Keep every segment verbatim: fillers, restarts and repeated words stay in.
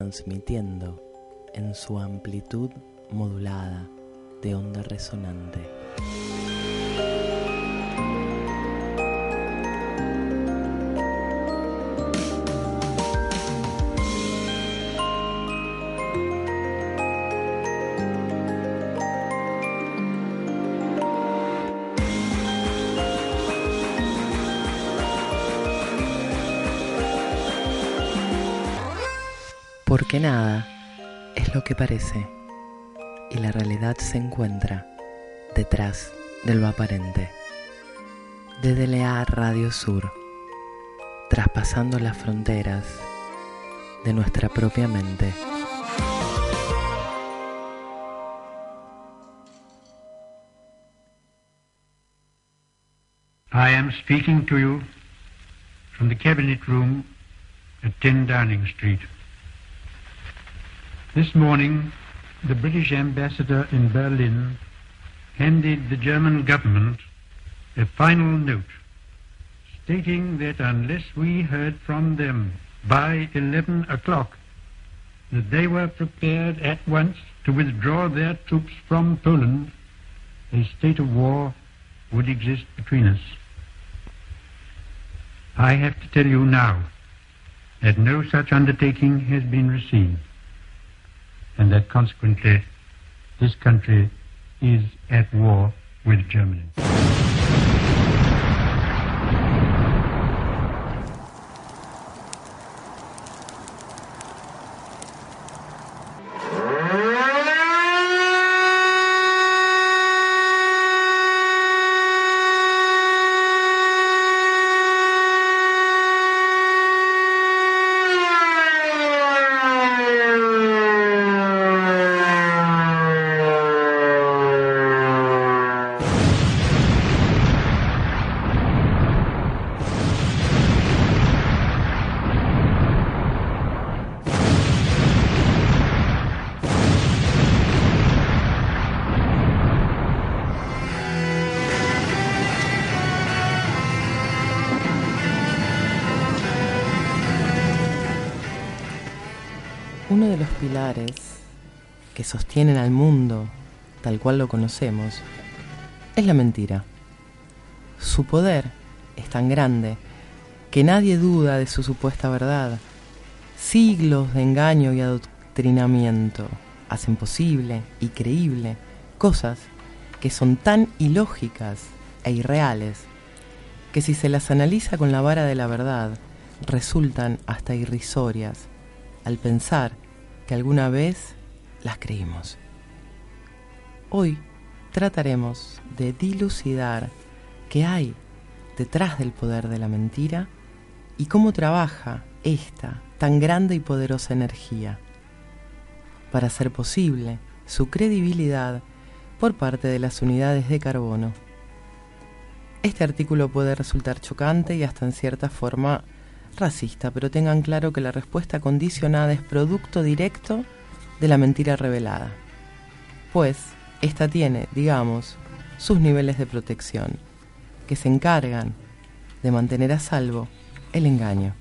transmitiendo en su amplitud modulada de onda resonante. Porque nada es lo que parece y la realidad se encuentra detrás de lo aparente. D D L A Radio Sur, traspasando las fronteras de nuestra propia mente. I am speaking to you from the Cabinet Room at ten Downing Street. This morning, the British ambassador in Berlin handed the German government a final note stating that unless we heard from them by eleven o'clock, that they were prepared at once to withdraw their troops from Poland, a state of war would exist between us. I have to tell you now that no such undertaking has been received, and that consequently this country is at war with Germany. Uno de los pilares que sostienen al mundo tal cual lo conocemos es la mentira. Su poder es tan grande que nadie duda de su supuesta verdad. Siglos de engaño y adoctrinamiento hacen posible y creíble cosas que son tan ilógicas e irreales que si se las analiza con la vara de la verdad resultan hasta irrisorias al pensar que alguna vez las creímos. Hoy trataremos de dilucidar qué hay detrás del poder de la mentira y cómo trabaja esta tan grande y poderosa energía para hacer posible su credibilidad por parte de las unidades de carbono. Este artículo puede resultar chocante y hasta en cierta forma racista, pero tengan claro que la respuesta condicionada es producto directo de la mentira revelada, pues esta tiene, digamos, sus niveles de protección, que se encargan de mantener a salvo el engaño.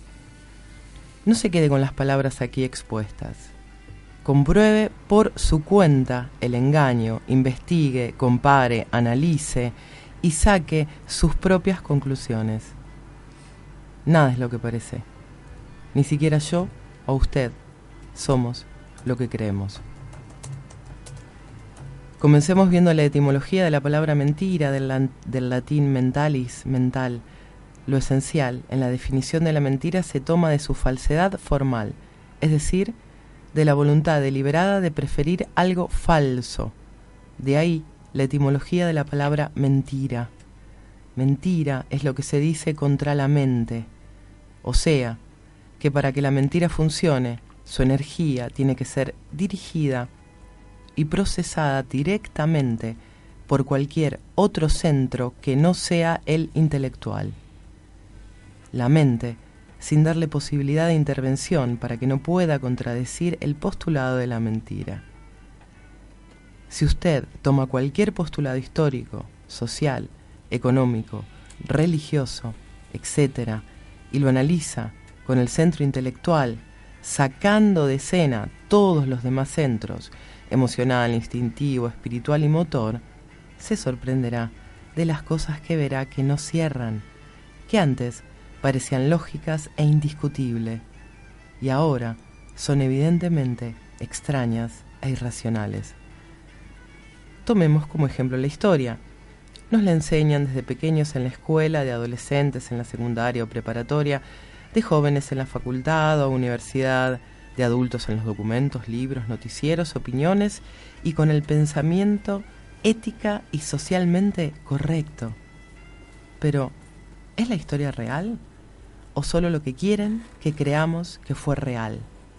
No se quede con las palabras aquí expuestas. Compruebe por su cuenta el engaño, investigue, compare, analice y saque sus propias conclusiones. Nada es lo que parece. Ni siquiera yo o usted somos lo que creemos. Comencemos viendo la etimología de la palabra mentira, del, la, del latín mentalis, mental. Lo esencial en la definición de la mentira se toma de su falsedad formal, es decir, de la voluntad deliberada de preferir algo falso. De ahí la etimología de la palabra mentira. Mentira es lo que se dice contra la mente. O sea, que para que la mentira funcione, su energía tiene que ser dirigida y procesada directamente por cualquier otro centro que no sea el intelectual. La mente, sin darle posibilidad de intervención para que no pueda contradecir el postulado de la mentira. Si usted toma cualquier postulado histórico, social, económico, religioso, etcétera, y lo analiza con el centro intelectual, sacando de escena todos los demás centros, emocional, instintivo, espiritual y motor, se sorprenderá de las cosas que verá que no cierran, que antes parecían lógicas e indiscutibles, y ahora son evidentemente extrañas e irracionales. Tomemos como ejemplo la historia. Nos la enseñan desde pequeños en la escuela, de adolescentes en la secundaria o preparatoria, de jóvenes en la facultad o universidad, de adultos en los documentos, libros, noticieros, opiniones y con el pensamiento ética y socialmente correcto. Pero, ¿es la historia real? ¿O solo lo que quieren que creamos que fue real?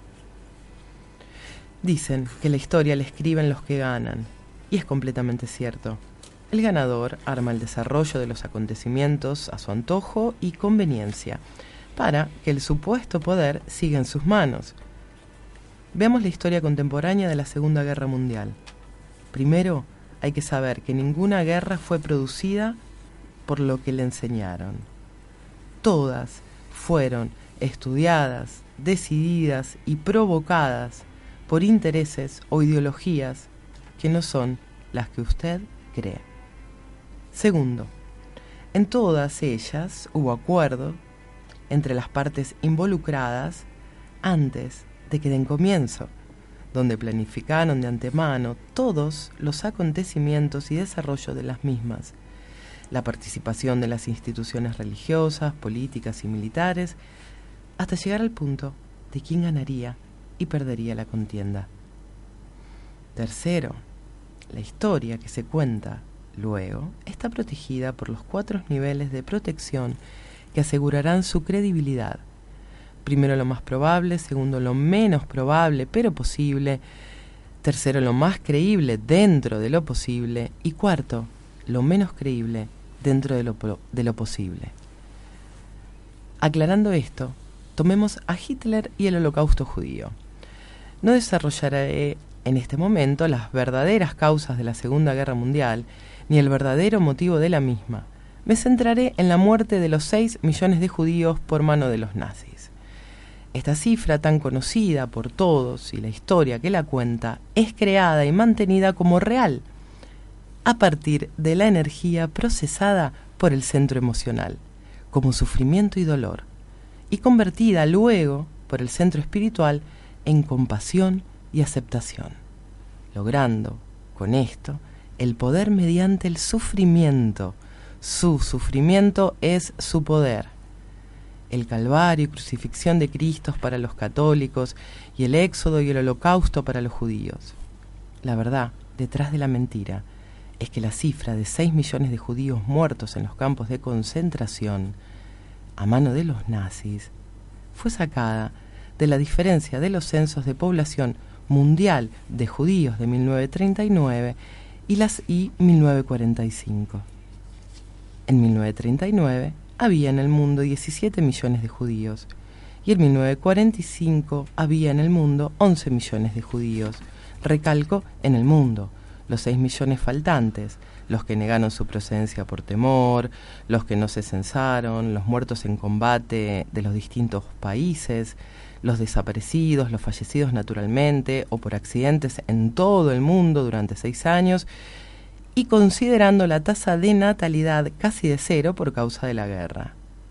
Dicen que la historia la escriben los que ganan, y es completamente cierto. El ganador arma el desarrollo de los acontecimientos a su antojo y conveniencia, para que el supuesto poder siga en sus manos. Veamos la historia contemporánea de la Segunda Guerra Mundial. Primero, hay que saber que ninguna guerra fue producida por lo que le enseñaron. Todas fueron estudiadas, decididas y provocadas por intereses o ideologías que no son las que usted cree. Segundo, en todas ellas hubo acuerdo entre las partes involucradas antes de que den comienzo, donde planificaron de antemano todos los acontecimientos y desarrollo de las mismas, la participación de las instituciones religiosas, políticas y militares, hasta llegar al punto de quién ganaría y perdería la contienda. Tercero, la historia que se cuenta luego está protegida por los cuatro niveles de protección que asegurarán su credibilidad. Primero lo más probable, segundo lo menos probable pero posible, tercero lo más creíble dentro de lo posible y cuarto lo menos creíble dentro de lo, de lo posible. Aclarando esto, tomemos a Hitler y el Holocausto judío. No desarrollaré en este momento las verdaderas causas de la Segunda Guerra Mundial ni el verdadero motivo de la misma. Me centraré en la muerte de los seis millones de judíos por mano de los nazis. Esta cifra tan conocida por todos y la historia que la cuenta es creada y mantenida como real a partir de la energía procesada por el centro emocional, como sufrimiento y dolor, y convertida luego por el centro espiritual en compasión y aceptación, logrando con esto el poder mediante el sufrimiento. Su sufrimiento es su poder. El Calvario y crucifixión de Cristo para los católicos y el Éxodo y el Holocausto para los judíos. La verdad, detrás de la mentira, es que la cifra de seis millones de judíos muertos en los campos de concentración a mano de los nazis fue sacada de la diferencia de los censos de población mundial de judíos de mil novecientos treinta y nueve y las y mil novecientos cuarenta y cinco. En mil novecientos treinta y nueve había en el mundo diecisiete millones de judíos y en mil novecientos cuarenta y cinco había en el mundo once millones de judíos. Recalco, en el mundo. Los seis millones faltantes, los que negaron su procedencia por temor, los que no se censaron, los muertos en combate de los distintos países, los desaparecidos, los fallecidos naturalmente o por accidentes en todo el mundo durante seis años, y considerando la tasa de natalidad casi de cero por causa de la guerra.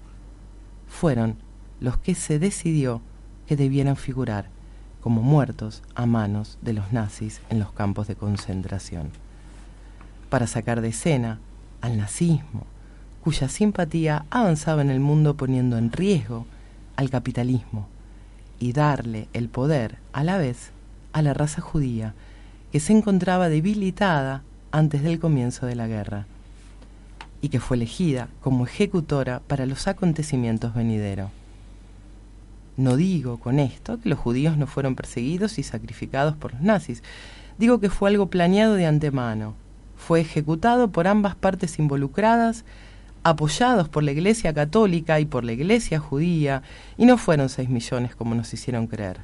Fueron los que se decidió que debieran figurar como muertos a manos de los nazis en los campos de concentración, para sacar de escena al nazismo, cuya simpatía avanzaba en el mundo poniendo en riesgo al capitalismo, y darle el poder a la vez a la raza judía, que se encontraba debilitada antes del comienzo de la guerra, y que fue elegida como ejecutora para los acontecimientos venideros. No digo con esto que los judíos no fueron perseguidos y sacrificados por los nazis. Digo que fue algo planeado de antemano. Fue ejecutado por ambas partes involucradas, apoyados por la Iglesia Católica y por la Iglesia Judía, y no fueron seis millones como nos hicieron creer.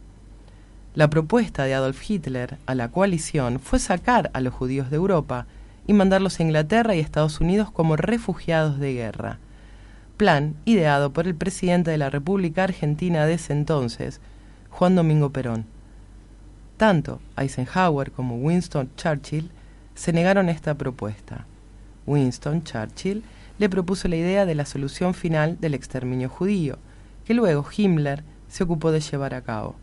La propuesta de Adolf Hitler a la coalición fue sacar a los judíos de Europa y mandarlos a Inglaterra y Estados Unidos como refugiados de guerra. Plan ideado por el presidente de la República Argentina de ese entonces, Juan Domingo Perón. Tanto Eisenhower como Winston Churchill se negaron a esta propuesta. Winston Churchill le propuso la idea de la solución final del exterminio judío, que luego Himmler se ocupó de llevar a cabo.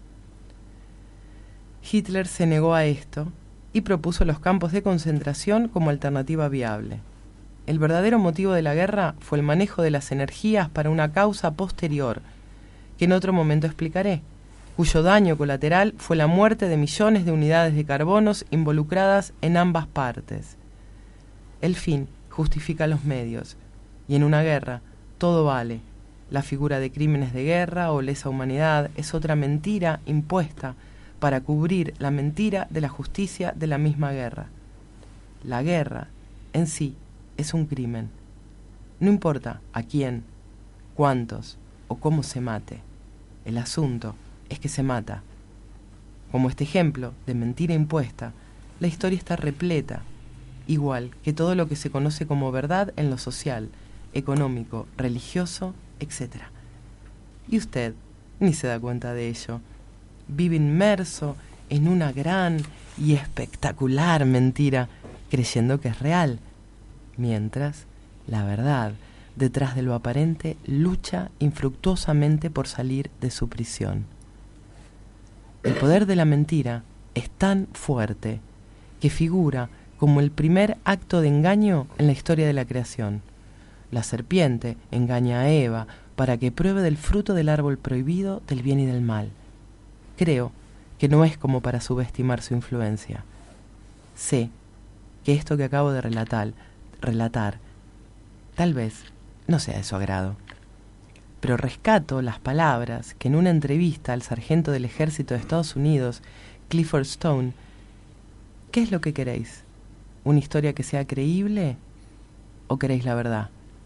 Hitler se negó a esto y propuso los campos de concentración como alternativa viable. El verdadero motivo de la guerra fue el manejo de las energías para una causa posterior, que en otro momento explicaré, cuyo daño colateral fue la muerte de millones de unidades de carbonos involucradas en ambas partes. El fin justifica los medios, y en una guerra todo vale. La figura de crímenes de guerra o lesa humanidad es otra mentira impuesta para cubrir la mentira de la justicia de la misma guerra. La guerra en sí es un crimen. No importa a quién, cuántos o cómo se mate. El asunto es que se mata. Como este ejemplo de mentira impuesta, la historia está repleta, igual que todo lo que se conoce como verdad en lo social, económico, religioso, etcétera. Y usted ni se da cuenta de ello. Vive inmerso en una gran y espectacular mentira, creyendo que es real, mientras la verdad, detrás de lo aparente, lucha infructuosamente por salir de su prisión. El poder de la mentira es tan fuerte que figura como el primer acto de engaño en la historia de la creación. La serpiente engaña a Eva para que pruebe del fruto del árbol prohibido del bien y del mal. Creo que no es como para subestimar su influencia. Sé que esto que acabo de relatar, relatar tal vez no sea de su agrado, pero rescato las palabras que en una entrevista al sargento del ejército de Estados Unidos, Clifford Stone, ¿qué es lo que queréis? ¿Una historia que sea creíble o queréis la verdad?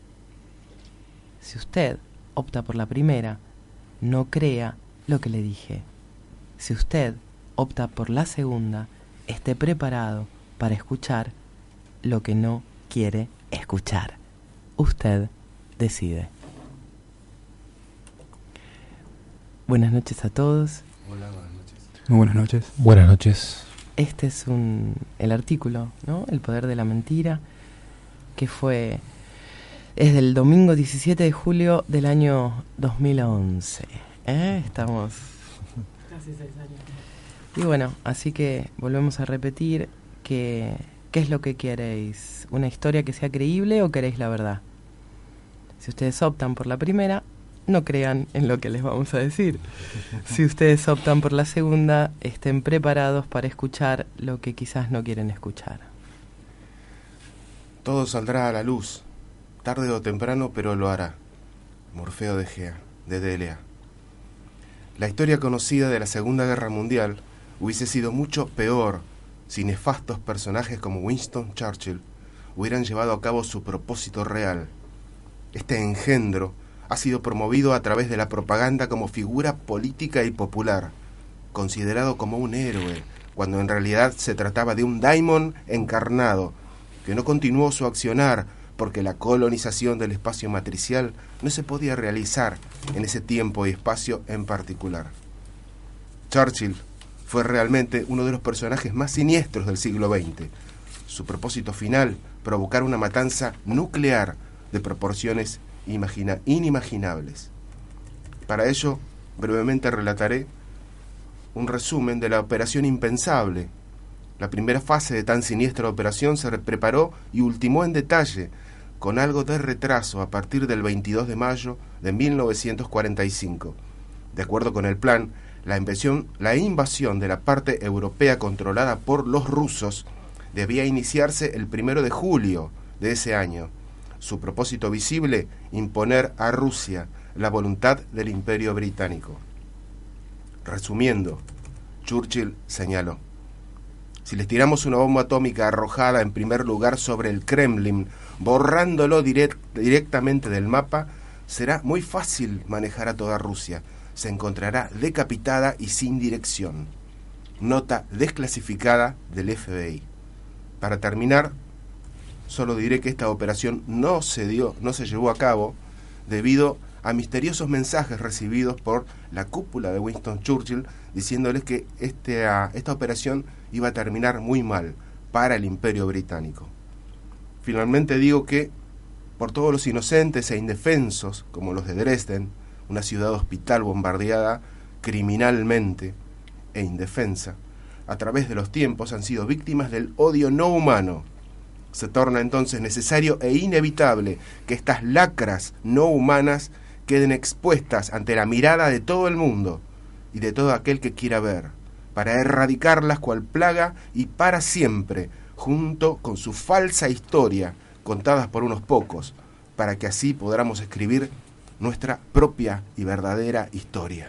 Si usted opta por la primera, no crea lo que le dije. Si usted opta por la segunda, esté preparado para escuchar lo que no quiere escuchar. Usted decide. Buenas noches a todos. Hola, buenas noches. Muy buenas noches. Buenas noches. Este es un, el artículo, ¿no? El poder de la mentira, que fue es del domingo diecisiete de julio del año dos mil once. ¿Eh? Estamos casi seis años. Y bueno, así que volvemos a repetir que ¿qué es lo que queréis? ¿Una historia que sea creíble o queréis la verdad? Si ustedes optan por la primera, no crean en lo que les vamos a decir. Si ustedes optan por la segunda, estén preparados para escuchar lo que quizás no quieren escuchar. Todo saldrá a la luz, tarde o temprano, pero lo hará. Morfeo de Egea, de Delea. La historia conocida de la Segunda Guerra Mundial hubiese sido mucho peor si nefastos personajes como Winston Churchill hubieran llevado a cabo su propósito real. Este engendro ha sido promovido a través de la propaganda como figura política y popular, considerado como un héroe, cuando en realidad se trataba de un daimon encarnado, que no continuó su accionar porque la colonización del espacio matricial no se podía realizar en ese tiempo y espacio en particular. Churchill fue realmente uno de los personajes más siniestros del siglo veinte. Su propósito final, provocar una matanza nuclear de proporciones imagina- inimaginables. Para ello, brevemente relataré un resumen de la operación impensable. La primera fase de tan siniestra operación se preparó y ultimó en detalle, con algo de retraso a partir del veintidós de mayo de mil novecientos cuarenta y cinco. De acuerdo con el plan, la invasión, la invasión de la parte europea controlada por los rusos debía iniciarse el primero de julio de ese año. Su propósito visible, imponer a Rusia la voluntad del Imperio Británico. Resumiendo, Churchill señaló: si les tiramos una bomba atómica arrojada en primer lugar sobre el Kremlin, borrándolo direct, directamente del mapa, será muy fácil manejar a toda Rusia. Se encontrará decapitada y sin dirección. Nota desclasificada del F B I. Para terminar, solo diré que esta operación no se dio, no se llevó a cabo debido a misteriosos mensajes recibidos por la cúpula de Winston Churchill, diciéndoles que este, uh, esta operación iba a terminar muy mal para el Imperio Británico. Finalmente digo que, por todos los inocentes e indefensos, como los de Dresden, una ciudad hospital bombardeada criminalmente e indefensa, a través de los tiempos han sido víctimas del odio no humano. Se torna entonces necesario e inevitable que estas lacras no humanas queden expuestas ante la mirada de todo el mundo y de todo aquel que quiera ver, para erradicarlas cual plaga y para siempre, junto con su falsa historia, contadas por unos pocos, para que así podamos escribir nuestra propia y verdadera historia.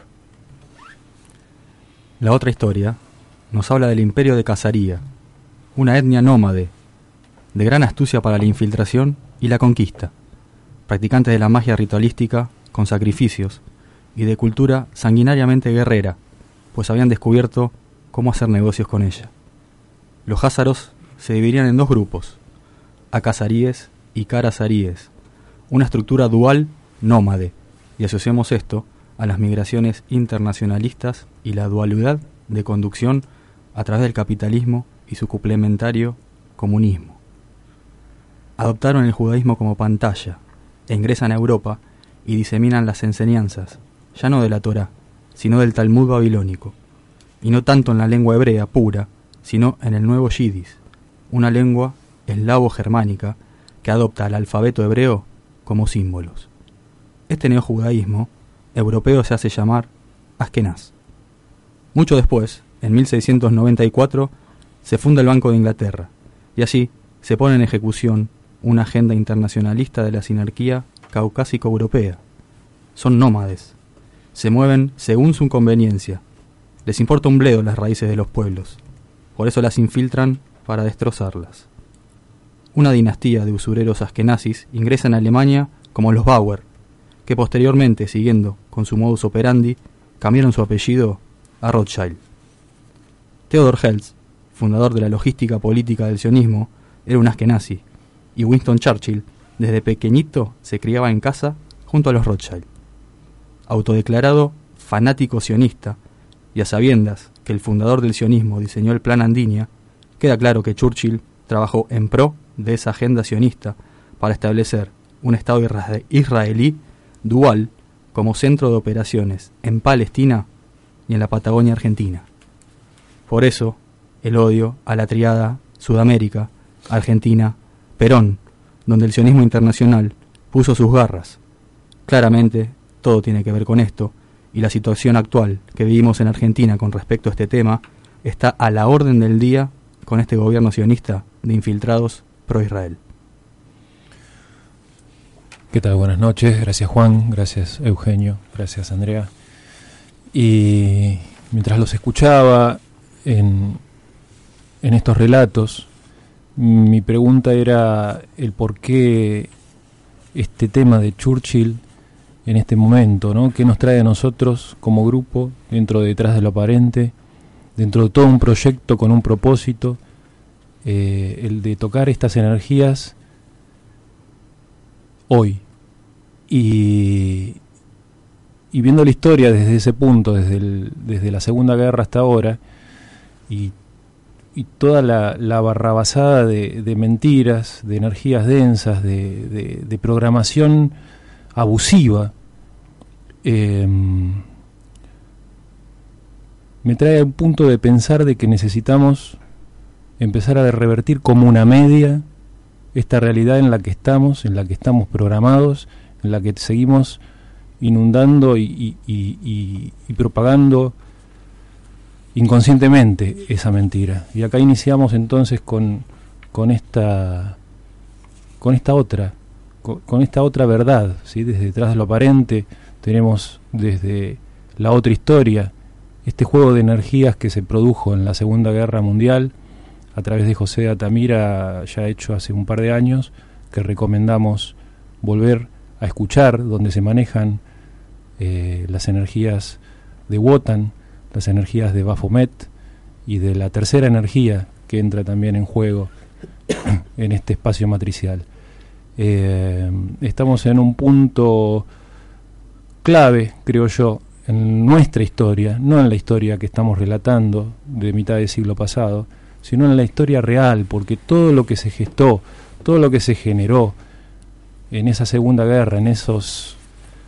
La otra historia nos habla del imperio de Casaría, una etnia nómade, de gran astucia para la infiltración y la conquista, practicantes de la magia ritualística con sacrificios y de cultura sanguinariamente guerrera, pues habían descubierto cómo hacer negocios con ella. Los házaros se dividían en dos grupos, acasaríes y carazaríes, una estructura dual nómade, y asociamos esto a las migraciones internacionalistas y la dualidad de conducción a través del capitalismo y su complementario comunismo. Adoptaron el judaísmo como pantalla e ingresan a Europa y diseminan las enseñanzas, ya no de la Torá, sino del Talmud babilónico, y no tanto en la lengua hebrea pura, sino en el nuevo yidis, una lengua eslavo-germánica que adopta el alfabeto hebreo como símbolos. Este neojudaísmo europeo se hace llamar Askenaz. Mucho después, en mil seiscientos noventa y cuatro, se funda el Banco de Inglaterra, y así se pone en ejecución una agenda internacionalista de la sinarquía caucásico-europea. Son nómades, se mueven según su conveniencia, les importa un bledo las raíces de los pueblos, por eso las infiltran para destrozarlas. Una dinastía de usureros askenazis ingresa en Alemania como los Bauer, que posteriormente, siguiendo con su modus operandi, cambiaron su apellido a Rothschild. Theodor Herzl, fundador de la logística política del sionismo, era un askenazi, y Winston Churchill, desde pequeñito, se criaba en casa junto a los Rothschild. Autodeclarado fanático sionista, y a sabiendas que el fundador del sionismo diseñó el Plan Andinia, queda claro que Churchill trabajó en pro de esa agenda sionista para establecer un Estado israelí dual como centro de operaciones en Palestina y en la Patagonia Argentina. Por eso, el odio a la triada Sudamérica, Argentina, Perón, donde el sionismo internacional puso sus garras. Claramente, todo tiene que ver con esto, y la situación actual que vivimos en Argentina con respecto a este tema está a la orden del día con este gobierno sionista de infiltrados pro-Israel. ¿Qué tal? Buenas noches. Gracias Juan, gracias Eugenio, gracias Andrea. Y mientras los escuchaba en, en estos relatos, mi pregunta era el por qué este tema de Churchill en este momento, ¿no? ¿Qué nos trae a nosotros como grupo dentro de Detrás de lo Aparente, dentro de todo un proyecto con un propósito, eh, el de tocar estas energías hoy? Y, y viendo la historia desde ese punto, desde, el, desde la Segunda Guerra hasta ahora, y, y toda la, la barrabasada de, de mentiras, de energías densas, de, de, de programación abusiva, eh, me trae a un punto de pensar de que necesitamos empezar a revertir como una media esta realidad en la que estamos, en la que estamos programados, en la que seguimos inundando y, y, y, y, y propagando inconscientemente esa mentira. Y acá iniciamos entonces con, con esta con esta otra con, con esta otra verdad, ¿sí? Desde Detrás de lo Aparente tenemos desde la otra historia, este juego de energías que se produjo en la Segunda Guerra Mundial a través de José Altamira, ya hecho hace un par de años, que recomendamos volver a escuchar, donde se manejan eh, las energías de Wotan, las energías de Baphomet y de la tercera energía que entra también en juego en este espacio matricial. Eh, estamos en un punto clave, creo yo, en nuestra historia, no en la historia que estamos relatando de mitad del siglo pasado, sino en la historia real, porque todo lo que se gestó, todo lo que se generó en esa Segunda Guerra, en esos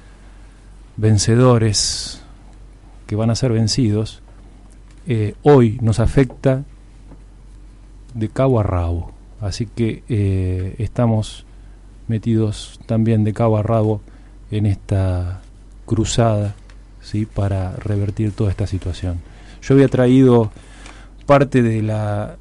vencedores que van a ser vencidos, eh, hoy nos afecta de cabo a rabo. Así que eh, estamos metidos también de cabo a rabo en esta cruzada, ¿sí?, para revertir toda esta situación. Yo había traído parte de la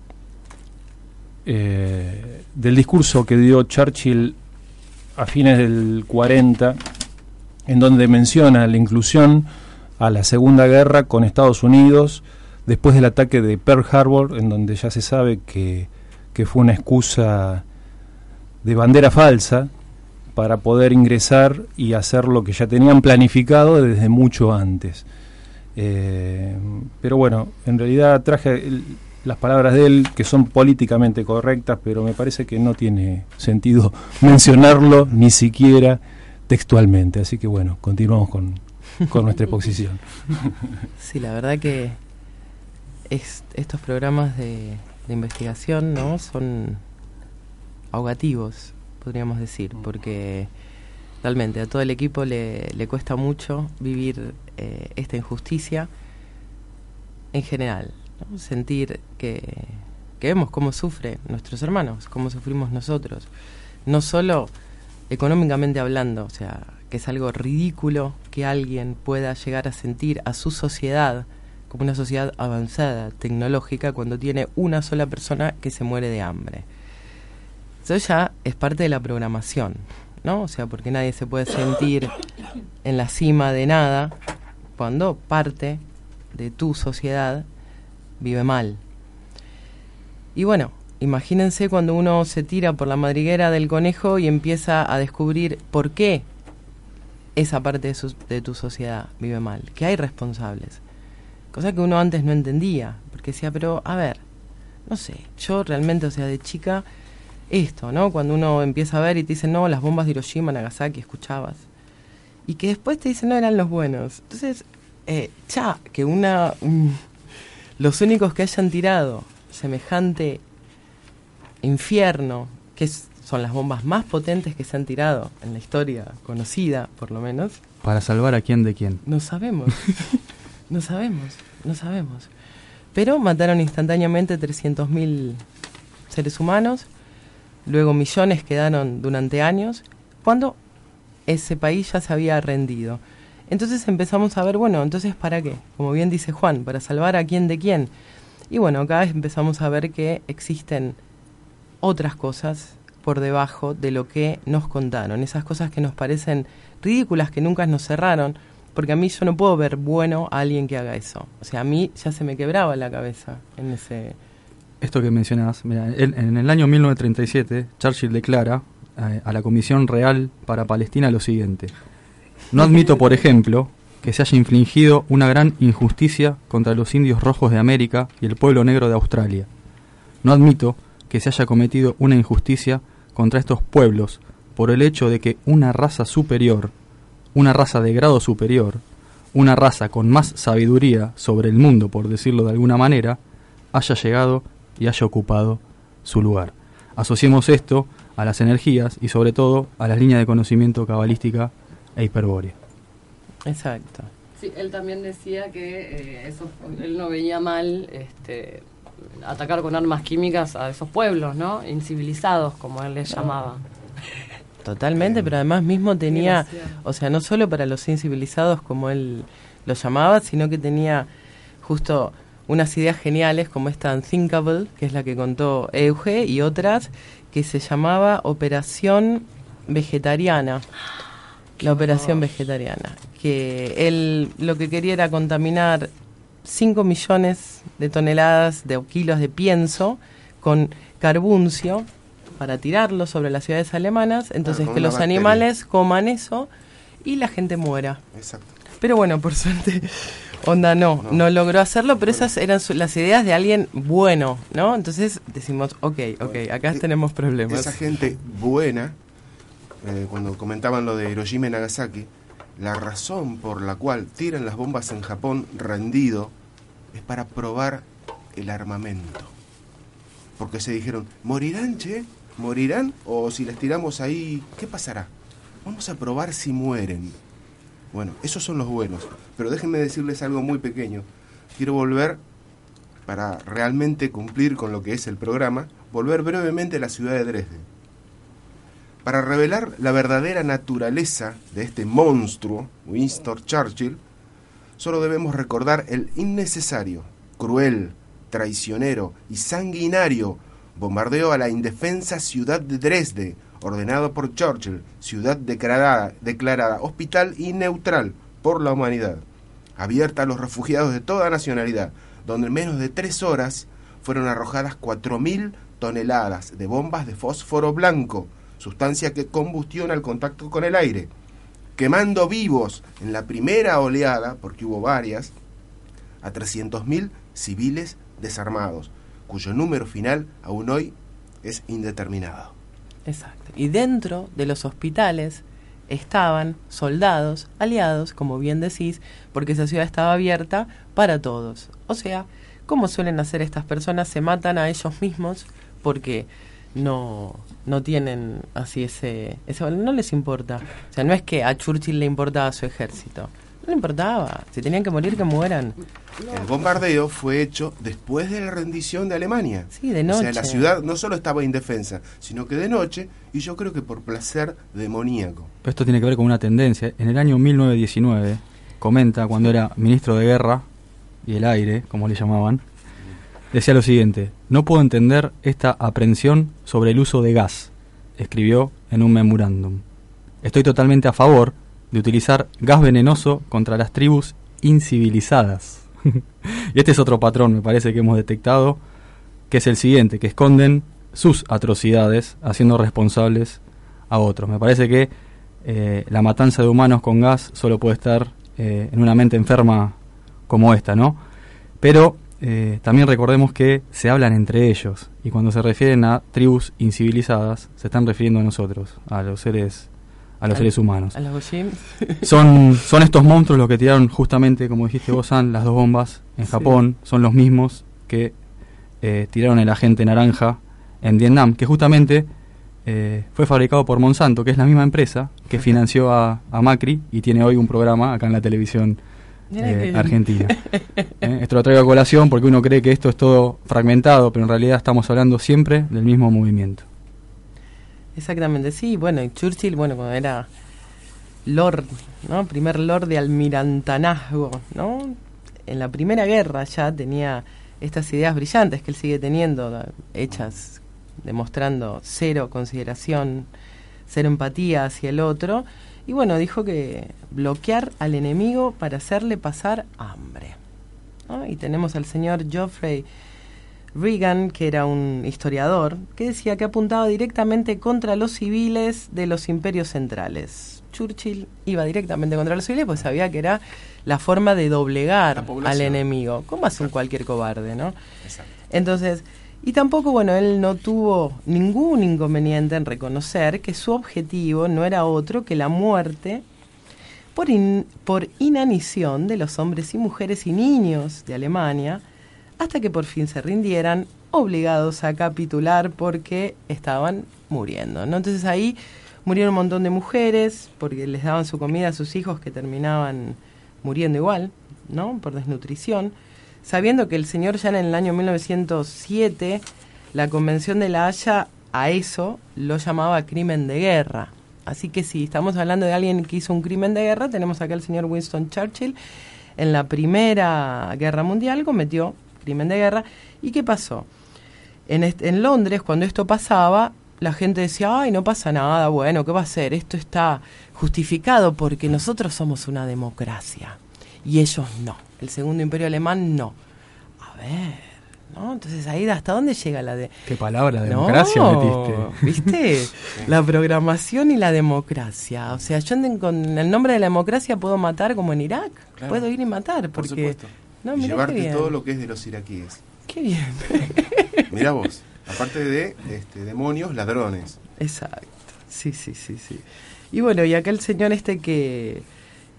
eh, del discurso que dio Churchill a fines del cuarenta, en donde menciona la inclusión a la Segunda Guerra con Estados Unidos después del ataque de Pearl Harbor, en donde ya se sabe que, que fue una excusa de bandera falsa para poder ingresar y hacer lo que ya tenían planificado desde mucho antes. Eh, pero bueno, en realidad traje el, las palabras de él, que son políticamente correctas, pero me parece que no tiene sentido mencionarlo ni siquiera textualmente. Así que bueno, continuamos con, con nuestra exposición. Sí, la verdad que es, estos programas de, de investigación, ¿no?, son ahogativos, podríamos decir, porque realmente a todo el equipo le, le cuesta mucho vivir eh, esta injusticia en general, ¿no? Sentir que, que vemos cómo sufren nuestros hermanos, cómo sufrimos nosotros, no solo económicamente hablando, o sea, que es algo ridículo que alguien pueda llegar a sentir a su sociedad como una sociedad avanzada, tecnológica, cuando tiene una sola persona que se muere de hambre. Eso ya es parte de la programación, ¿no? O sea, porque nadie se puede sentir en la cima de nada cuando parte de tu sociedad vive mal. Y bueno, imagínense cuando uno se tira por la madriguera del conejo y empieza a descubrir por qué esa parte de, su, de tu sociedad vive mal, que hay responsables. Cosa que uno antes no entendía, porque decía, pero a ver, no sé, yo realmente, o sea, de chica, esto, ¿no? Cuando uno empieza a ver y te dicen, no, las bombas de Hiroshima, Nagasaki, escuchabas. Y que después te dicen, no, eran los buenos. Entonces, eh, ya, que una... Um, los únicos que hayan tirado semejante infierno, que es, son las bombas más potentes que se han tirado en la historia conocida, por lo menos. ¿Para salvar a quién de quién? No sabemos. no sabemos, no sabemos. Pero mataron instantáneamente trescientos mil seres humanos. Luego millones quedaron durante años, cuando ese país ya se había rendido. Entonces empezamos a ver, bueno, entonces ¿para qué? Como bien dice Juan, ¿para salvar a quién de quién? Y bueno, acá empezamos a ver que existen otras cosas por debajo de lo que nos contaron. Esas cosas que nos parecen ridículas, que nunca nos cerraron, porque a mí yo no puedo ver bueno a alguien que haga eso. O sea, a mí ya se me quebraba la cabeza en ese... Esto que mencionas, mira, en, en el año mil novecientos treinta y siete, Churchill declara eh, a la Comisión Real para Palestina lo siguiente: no admito, por ejemplo, que se haya infligido una gran injusticia contra los indios rojos de América y el pueblo negro de Australia. No admito que se haya cometido una injusticia contra estos pueblos por el hecho de que una raza superior, una raza de grado superior, una raza con más sabiduría sobre el mundo, por decirlo de alguna manera, haya llegado y haya ocupado su lugar. Asociemos esto a las energías y sobre todo a las líneas de conocimiento cabalística e hiperbórea. Exacto. Sí, él también decía que eh, eso, él no veía mal este, atacar con armas químicas a esos pueblos, ¿no? Incivilizados, como él les llamaba. Totalmente, pero además mismo tenía, o sea, no solo para los incivilizados como él los llamaba, sino que tenía justo unas ideas geniales como esta Unthinkable, que es la que contó Euge, y otras que se llamaba Operación Vegetariana. La Operación Vegetariana, que él lo que quería era contaminar cinco millones de toneladas de kilos de pienso con carbuncio para tirarlo sobre las ciudades alemanas, entonces ah, que los bacteria. animales coman eso y la gente muera. Exacto. Pero bueno, por suerte, onda no, no, no logró hacerlo, pero bueno, esas eran su, las ideas de alguien bueno, ¿no? Entonces decimos, ok, ok, acá e- tenemos problemas. Esa gente buena, eh, cuando comentaban lo de Hiroshima y Nagasaki, la razón por la cual tiran las bombas en Japón rendido es para probar el armamento. Porque se dijeron, ¿morirán, che? ¿Morirán? O si les tiramos ahí, ¿qué pasará? Vamos a probar si mueren. Bueno, esos son los buenos. Pero déjenme decirles algo muy pequeño. Quiero volver, para realmente cumplir con lo que es el programa, volver brevemente a la ciudad de Dresde. Para revelar la verdadera naturaleza de este monstruo, Winston Churchill, solo debemos recordar el innecesario, cruel, traicionero y sanguinario bombardeo a la indefensa ciudad de Dresde, ordenado por Churchill, ciudad declarada, declarada hospital y neutral por la humanidad, abierta a los refugiados de toda nacionalidad, donde en menos de tres horas fueron arrojadas cuatro mil toneladas de bombas de fósforo blanco, sustancia que combustiona al contacto con el aire, quemando vivos en la primera oleada, porque hubo varias, a trescientos mil civiles desarmados, cuyo número final aún hoy es indeterminado. Exacto. Y dentro de los hospitales estaban soldados aliados, como bien decís, porque esa ciudad estaba abierta para todos. O sea, como suelen hacer estas personas, se matan a ellos mismos porque no, no tienen así ese, ese... no les importa. O sea, no es que a Churchill le importaba su ejército. No le importaba. Si tenían que morir, que mueran. El bombardeo fue hecho después de la rendición de Alemania. Sí, de noche. O sea, la ciudad no solo estaba indefensa, sino que de noche, y yo creo que por placer demoníaco. Pero esto tiene que ver con una tendencia. En el año mil novecientos diecinueve, comenta, cuando era ministro de Guerra y el Aire, como le llamaban, decía lo siguiente: no puedo entender esta aprensión sobre el uso de gas, escribió en un memorándum. Estoy totalmente a favor de utilizar gas venenoso contra las tribus incivilizadas. Y este es otro patrón, me parece, que hemos detectado, que es el siguiente, que esconden sus atrocidades haciendo responsables a otros. Me parece que eh, la matanza de humanos con gas solo puede estar eh, en una mente enferma como esta, ¿no? Pero eh, también recordemos que se hablan entre ellos, y cuando se refieren a tribus incivilizadas, se están refiriendo a nosotros, a los seres a los a, seres humanos. A los Gojim. Son, son estos monstruos los que tiraron justamente, como dijiste vos, San, las dos bombas en sí. Japón. Son los mismos que eh, tiraron el agente naranja en Vietnam, que justamente eh, fue fabricado por Monsanto, que es la misma empresa que financió a, a Macri y tiene hoy un programa acá en la televisión eh, argentina. eh, esto lo traigo a colación porque uno cree que esto es todo fragmentado, pero en realidad estamos hablando siempre del mismo movimiento. Exactamente, sí, bueno, y Churchill, bueno, cuando era Lord, ¿no? Primer Lord de almirantanazgo, ¿no? En la Primera Guerra ya tenía estas ideas brillantes que él sigue teniendo, hechas, demostrando cero consideración, cero empatía hacia el otro, y bueno, dijo que bloquear al enemigo para hacerle pasar hambre, ¿no? Y tenemos al señor Geoffrey Reagan, que era un historiador, que decía que apuntaba directamente contra los civiles de los imperios centrales. Churchill iba directamente contra los civiles porque sabía que era la forma de doblegar al enemigo, como hace un cualquier cobarde, ¿no? Exacto. Entonces, y tampoco, bueno, él no tuvo ningún inconveniente en reconocer que su objetivo no era otro que la muerte por, in, por inanición de los hombres y mujeres y niños de Alemania, hasta que por fin se rindieran, obligados a capitular porque estaban muriendo, ¿no? Entonces ahí murieron un montón de mujeres porque les daban su comida a sus hijos, que terminaban muriendo igual, ¿no? Por desnutrición, sabiendo que el señor ya en el año mil novecientos siete, la Convención de La Haya a eso lo llamaba crimen de guerra. Así que si estamos hablando de alguien que hizo un crimen de guerra, tenemos acá al señor Winston Churchill. En la Primera Guerra Mundial cometió crimen de guerra. ¿Y qué pasó? En, este, en Londres, cuando esto pasaba, la gente decía, ay, no pasa nada, bueno, ¿qué va a hacer? Esto está justificado porque nosotros somos una democracia y ellos no. El Segundo Imperio Alemán no. A ver, ¿no? Entonces ahí, ¿hasta dónde llega la de...? ¿Qué palabra, democracia no, metiste? ¿Viste? La programación y la democracia. O sea, yo con el nombre de la democracia puedo matar como en Irak. Claro. Puedo ir y matar porque... Por supuesto. No, y llevarte todo lo que es de los iraquíes. Qué bien. Mirá vos, aparte de este, demonios, ladrones. Exacto, sí, sí, sí, sí. Y bueno, y acá el señor este que,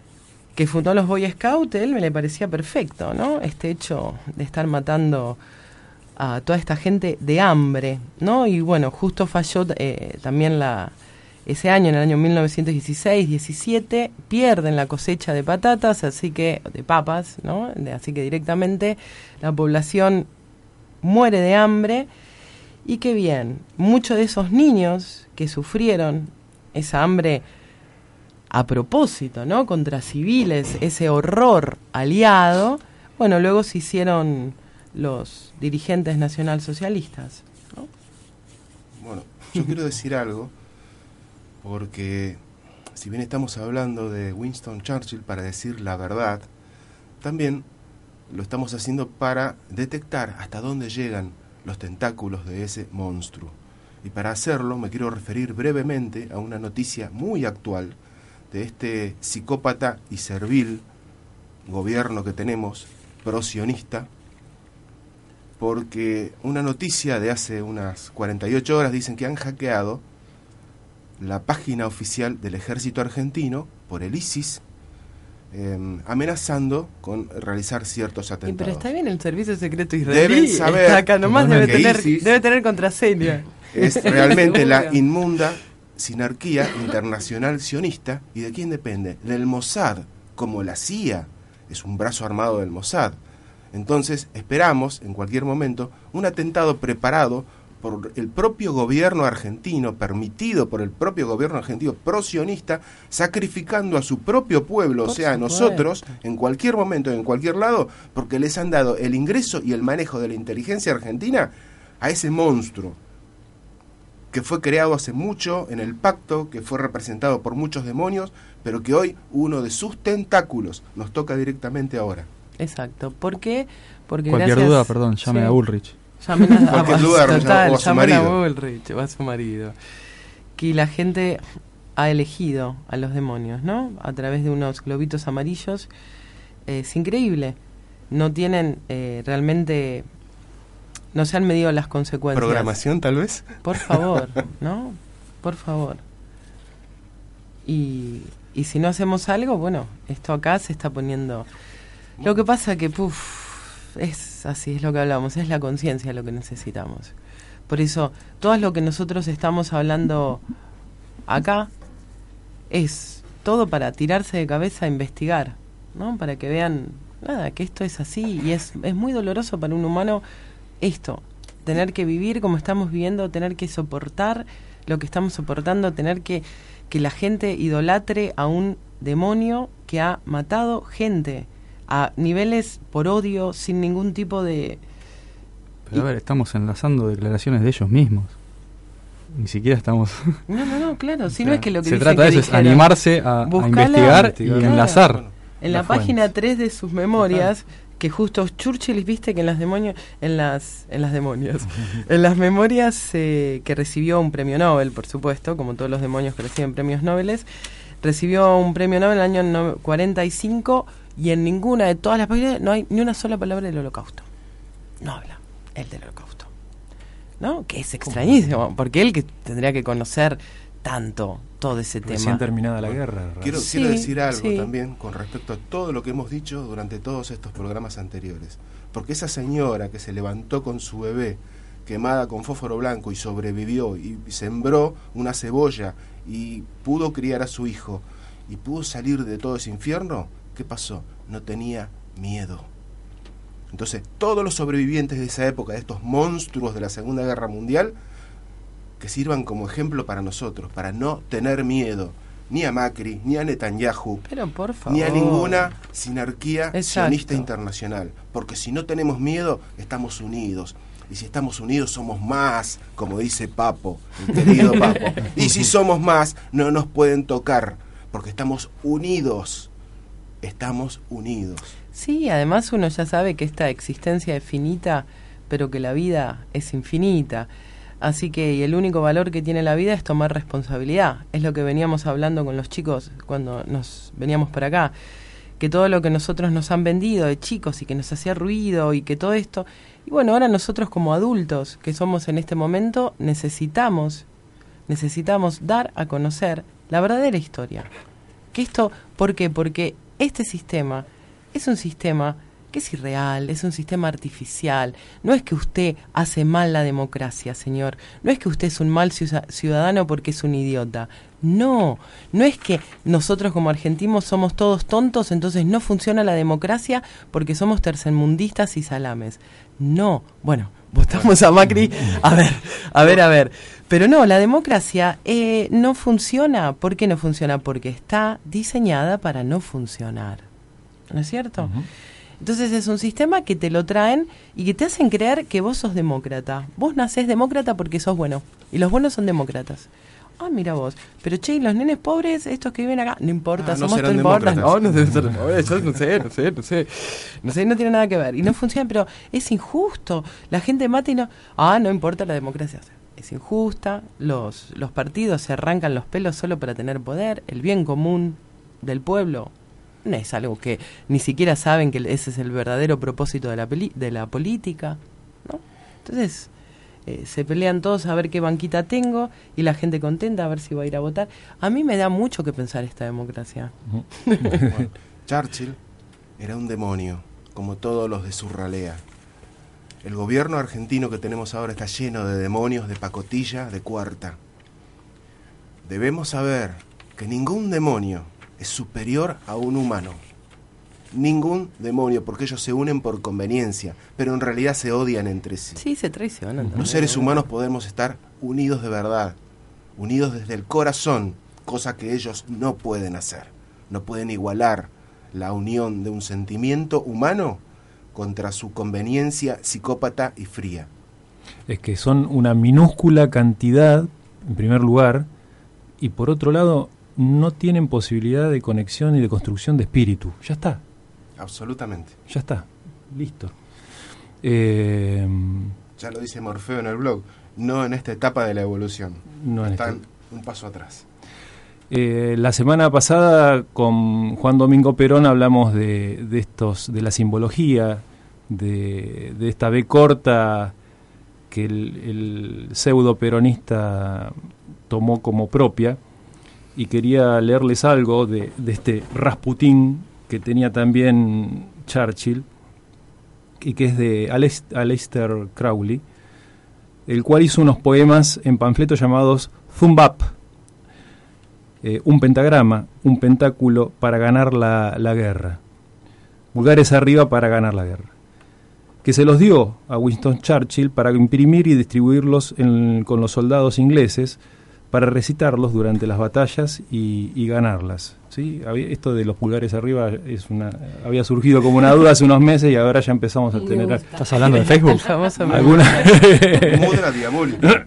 que fundó los Boy Scouts, él me le parecía perfecto, ¿no? Este hecho de estar matando a toda esta gente de hambre, ¿no? Y bueno, justo falló eh, también la ese año, en el año mil novecientos dieciséis diecisiete, pierden la cosecha de patatas, así que de papas, ¿no? De, así que directamente la población muere de hambre. Y qué bien, muchos de esos niños que sufrieron esa hambre a propósito, ¿no? Contra civiles, ese horror aliado, bueno, luego se hicieron los dirigentes nacionalsocialistas, ¿no? Bueno, yo quiero decir algo, porque si bien estamos hablando de Winston Churchill para decir la verdad, también lo estamos haciendo para detectar hasta dónde llegan los tentáculos de ese monstruo. Y para hacerlo me quiero referir brevemente a una noticia muy actual de este psicópata y servil gobierno que tenemos, pro-sionista, porque una noticia de hace unas cuarenta y ocho horas dicen que han hackeado la página oficial del ejército argentino por el ISIS, eh, amenazando con realizar ciertos atentados. Y pero está bien, el servicio secreto israelí Deben saber, está acá nomás, debe que tener, ISIS debe tener contraseña. Es realmente la inmunda sinarquía internacional sionista. ¿Y de quién depende? Del Mossad, como la C I A es un brazo armado del Mossad. Entonces esperamos en cualquier momento un atentado preparado por el propio gobierno argentino, permitido por el propio gobierno argentino pro-sionista, sacrificando a su propio pueblo, Por o sea, a supuesto. nosotros, en cualquier momento, en cualquier lado, porque les han dado el ingreso y el manejo de la inteligencia argentina a ese monstruo que fue creado hace mucho en el pacto, que fue representado por muchos demonios, pero que hoy uno de sus tentáculos nos toca directamente ahora. Exacto. ¿Por qué? Porque Cualquier gracias, duda, perdón, llamen sí. a Ulrich. Llamen a, Cualquier a- duda, total, o a su llamen a marido. Bullrich o a su marido. Que la gente ha elegido a los demonios, ¿no? A través de unos globitos amarillos. Eh, es increíble. No tienen eh, realmente... No se han medido las consecuencias. ¿Programación, tal vez? Por favor, ¿no? Por favor. Y, y si no hacemos algo, bueno, esto acá se está poniendo... Lo que pasa que, puf, es así, es lo que hablamos, es la conciencia lo que necesitamos. Por eso, todo lo que nosotros estamos hablando acá es todo para tirarse de cabeza a investigar, ¿no? Para que vean, nada, que esto es así y es, es muy doloroso para un humano esto, tener que vivir como estamos viviendo, tener que soportar lo que estamos soportando, tener que que la gente idolatre a un demonio que ha matado gente a niveles por odio, sin ningún tipo de... Pero a ver, estamos enlazando declaraciones de ellos mismos. Ni siquiera estamos... No, no, no, claro, si O no sea, es que lo que se dicen trata que de eso, es dijeron. animarse a, a Buscala, investigar y claro. enlazar. En la las página fuentes. tres de sus memorias, que justo Churchill, viste que en las demonios, en las, en las demonios, en las memorias eh, que recibió un premio Nobel, por supuesto, como todos los demonios que reciben premios Nobel, recibió un premio Nobel en el año no- cuarenta y cinco y en ninguna de todas las páginas no hay ni una sola palabra del Holocausto. No habla él del Holocausto, ¿no? Que es extrañísimo, porque él que tendría que conocer tanto todo ese Recién tema. terminada la guerra. Quiero, Sí, quiero decir algo sí. también con respecto a todo lo que hemos dicho durante todos estos programas anteriores. Porque esa señora que se levantó con su bebé quemada con fósforo blanco y sobrevivió y sembró una cebolla y pudo criar a su hijo y pudo salir de todo ese infierno, ¿qué pasó? No tenía miedo. Entonces, todos los sobrevivientes de esa época, de estos monstruos de la Segunda Guerra Mundial, que sirvan como ejemplo para nosotros, para no tener miedo, ni a Macri, ni a Netanyahu, Pero por favor. ni a ninguna sinarquía Exacto. sionista internacional. Porque si no tenemos miedo, estamos unidos. Y si estamos unidos, somos más, como dice Papo, el querido Papo. Y si somos más, no nos pueden tocar, porque estamos unidos. Estamos unidos. Sí, además uno ya sabe que esta existencia es finita, pero que la vida es infinita. Así que y el único valor que tiene la vida es tomar responsabilidad. Es lo que veníamos hablando con los chicos cuando nos veníamos para acá. Que todo lo que nosotros nos han vendido de chicos y que nos hacía ruido y que todo esto... Y bueno, ahora nosotros como adultos que somos en este momento necesitamos, necesitamos dar a conocer la verdadera historia. Que esto, ¿por qué? Porque este sistema es un sistema que es irreal, es un sistema artificial. No es que usted hace mal la democracia, señor. No es que usted es un mal ciudadano porque es un idiota. No, no es que nosotros como argentinos somos todos tontos, entonces no funciona la democracia porque somos tercermundistas y salames. No, bueno, votamos a Macri, a ver, a ver, a ver. Pero no, la democracia eh, no funciona. ¿Por qué no funciona? Porque está diseñada para no funcionar. ¿No es cierto? Uh-huh. Entonces es un sistema que te lo traen y que te hacen creer que vos sos demócrata. Vos nacés demócrata porque sos bueno. Y los buenos son demócratas. Ah, mira vos. Pero che, ¿y los nenes pobres, estos que viven acá? No importa, ah, no somos todos demócratas. No, no deben ser demócratas. Yo no sé, no sé, no sé. No sé, no tiene nada que ver. Y no funciona, pero es injusto. La gente mata y no... Ah, no importa la democracia. Es injusta. Los, los partidos se arrancan los pelos solo para tener poder. El bien común del pueblo... no es algo que ni siquiera saben que ese es el verdadero propósito de la peli- de la política, ¿no? Entonces eh, se pelean todos a ver qué banquita tengo y la gente contenta a ver si va a ir a votar. A mí me da mucho que pensar esta democracia. Bueno, Churchill era un demonio, como todos los de su ralea. El gobierno argentino que tenemos ahora está lleno de demonios, de pacotilla, de cuarta. Debemos saber que ningún demonio es superior a un humano. Ningún demonio, porque ellos se unen por conveniencia, pero en realidad se odian entre sí. Sí, se traicionan. Los también. seres humanos podemos estar unidos de verdad, unidos desde el corazón, cosa que ellos no pueden hacer. No pueden igualar la unión de un sentimiento humano contra su conveniencia psicópata y fría. Es que son una minúscula cantidad, en primer lugar, y por otro lado, no tienen posibilidad de conexión y de construcción de espíritu. Ya está. Absolutamente. Ya está. Listo. Eh, ya lo dice Morfeo en el blog. No en esta etapa de la evolución. No en Están este... un paso atrás. Eh, la semana pasada con Juan Domingo Perón hablamos de, de estos, de la simbología, de, de esta B corta que el, el pseudo peronista tomó como propia. Y quería leerles algo de, de este Rasputín que tenía también Churchill, y que es de Aleister Crowley, el cual hizo unos poemas en panfletos llamados Thumb Up, eh, un pentagrama, un pentáculo para ganar la, la guerra, pulgares arriba para ganar la guerra, que se los dio a Winston Churchill para imprimir y distribuirlos en, con los soldados ingleses, para recitarlos durante las batallas y, y ganarlas. ¿Sí? Esto de los pulgares arriba es una había surgido como una duda hace unos meses y ahora ya empezamos a tener... ¿Estás hablando de Facebook? ¿Alguna? Mudra diabólica.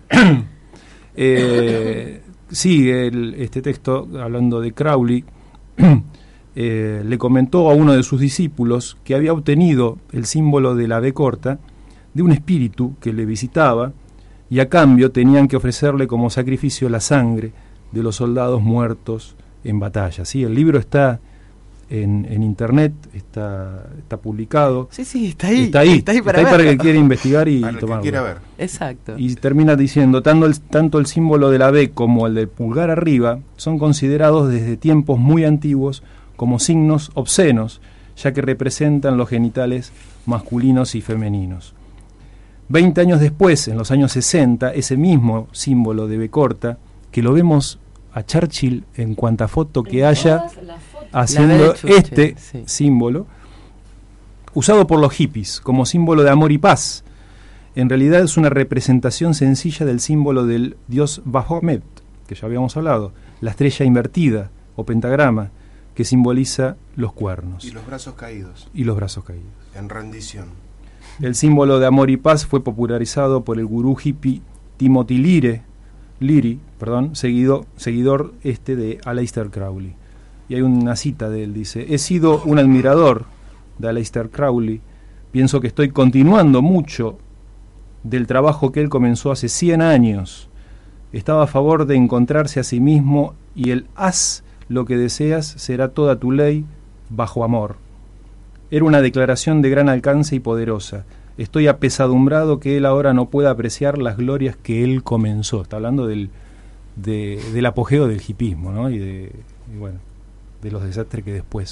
eh, sí, el, este texto, hablando de Crowley, eh, le comentó a uno de sus discípulos que había obtenido el símbolo de la B corta de un espíritu que le visitaba, y a cambio tenían que ofrecerle como sacrificio la sangre de los soldados muertos en batalla. ¿Sí? El libro está en, en internet, está, está publicado. Sí, sí, está ahí. Está ahí, está ahí para, está ahí para el que quiera investigar y, para y tomarlo. El que quiera ver. Exacto. Y termina diciendo, tanto el, tanto el símbolo de la B como el del pulgar arriba son considerados desde tiempos muy antiguos como signos obscenos, ya que representan los genitales masculinos y femeninos. Veinte años después, en los años sesenta, ese mismo símbolo de B corta, que lo vemos a Churchill en cuanta foto que haya haciendo este sí. símbolo, usado por los hippies como símbolo de amor y paz. En realidad es una representación sencilla del símbolo del dios Baphomet, que ya habíamos hablado, la estrella invertida o pentagrama, que simboliza los cuernos. Y los brazos caídos. Y los brazos caídos. En rendición. El símbolo de amor y paz fue popularizado por el gurú hippie Timothy Leary, Leary perdón, seguido, seguidor este de Aleister Crowley. Y hay una cita de él, dice: he sido un admirador de Aleister Crowley, pienso que estoy continuando mucho del trabajo que él comenzó hace cien años. Estaba a favor de encontrarse a sí mismo y el haz lo que deseas será toda tu ley bajo amor. Era una declaración de gran alcance y poderosa. Estoy apesadumbrado que él ahora no pueda apreciar las glorias que él comenzó. Está hablando del, de, del apogeo del hipismo, ¿no? Y de y bueno, de los desastres que después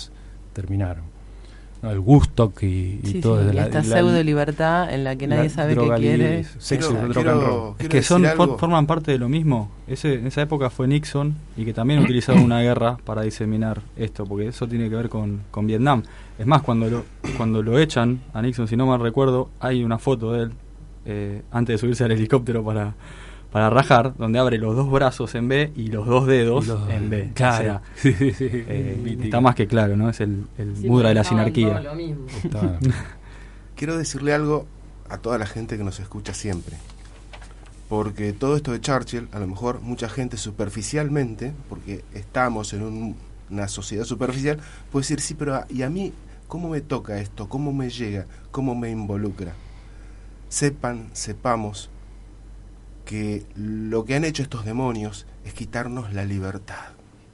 terminaron. ¿No? El gusto y, y sí, todo. Sí, de y la, esta la, pseudo libertad en la que nadie sabe qué quiere. Sexo, quiero, rock quiero, and roll. Es que son for, forman parte de lo mismo. Ese, en esa época fue Nixon y que también utilizaron una guerra para diseminar esto, porque eso tiene que ver con, con Vietnam. Es más, cuando lo, cuando lo echan a Nixon, si no mal recuerdo, hay una foto de él eh, antes de subirse al helicóptero para... para rajar, donde abre los dos brazos en B y los dos dedos los, en B. Claro. O sea, sí, sí, eh, está más que claro, ¿no? Es el, el sí, mudra de la sinarquía. Lo mismo. Quiero decirle algo a toda la gente que nos escucha siempre. Porque todo esto de Churchill, a lo mejor mucha gente superficialmente, porque estamos en un, una sociedad superficial, puede decir, sí, pero a, ¿y a mí cómo me toca esto? ¿Cómo me llega? ¿Cómo me involucra? Sepan, sepamos que lo que han hecho estos demonios es quitarnos la libertad,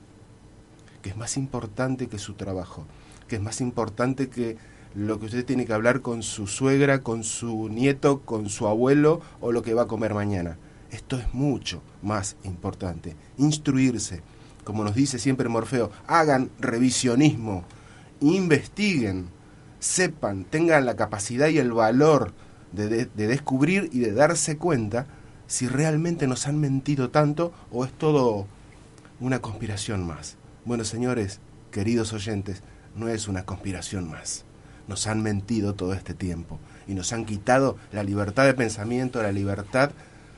que es más importante que su trabajo, que es más importante que lo que usted tiene que hablar con su suegra, con su nieto, con su abuelo o lo que va a comer mañana. Esto es mucho más importante. Instruirse, como nos dice siempre Morfeo, hagan revisionismo, investiguen, sepan, tengan la capacidad y el valor de, de, de descubrir y de darse cuenta si realmente nos han mentido tanto o es todo una conspiración más. Bueno, señores, queridos oyentes, no es una conspiración más. Nos han mentido todo este tiempo y nos han quitado la libertad de pensamiento, la libertad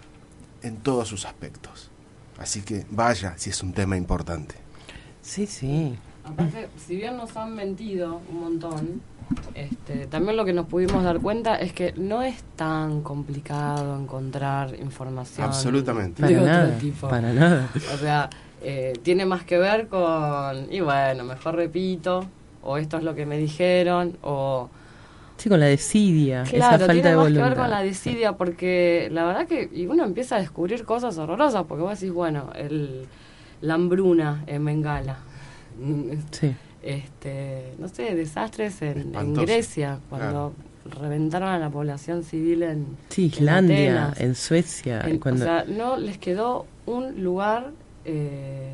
en todos sus aspectos. Así que vaya si es un tema importante. Sí, sí. Aparte, si bien nos han mentido un montón, este, también lo que nos pudimos dar cuenta es que no es tan complicado encontrar información. Absolutamente. De Para otro nada, tipo. para nada. O sea, eh, tiene más que ver con, y bueno, mejor repito, o esto es lo que me dijeron, o... Sí, con la desidia, claro, esa falta tiene de más voluntad. que ver con la desidia, porque la verdad que y uno empieza a descubrir cosas horrorosas, porque vos decís, bueno, el, la hambruna en Bengala. Sí. Este, no sé, desastres en, en Grecia, cuando claro. reventaron a la población civil en sí, Islandia, en, Atenas, en Suecia. En, cuando... O sea, no les quedó un lugar, eh,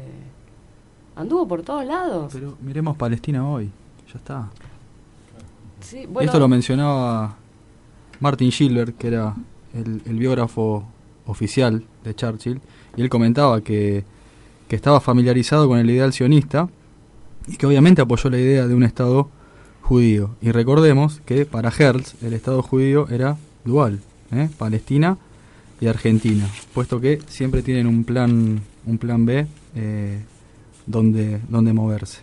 anduvo por todos lados. Pero miremos Palestina hoy, ya está. Sí, bueno, y esto lo mencionaba Martin Schiller, que era el, el biógrafo oficial de Churchill, y él comentaba que, que estaba familiarizado con el ideal sionista y que obviamente apoyó la idea de un Estado judío. Y recordemos que para Herzl el Estado judío era dual, ¿eh? Palestina y Argentina, puesto que siempre tienen un plan, un plan B eh, donde, donde moverse.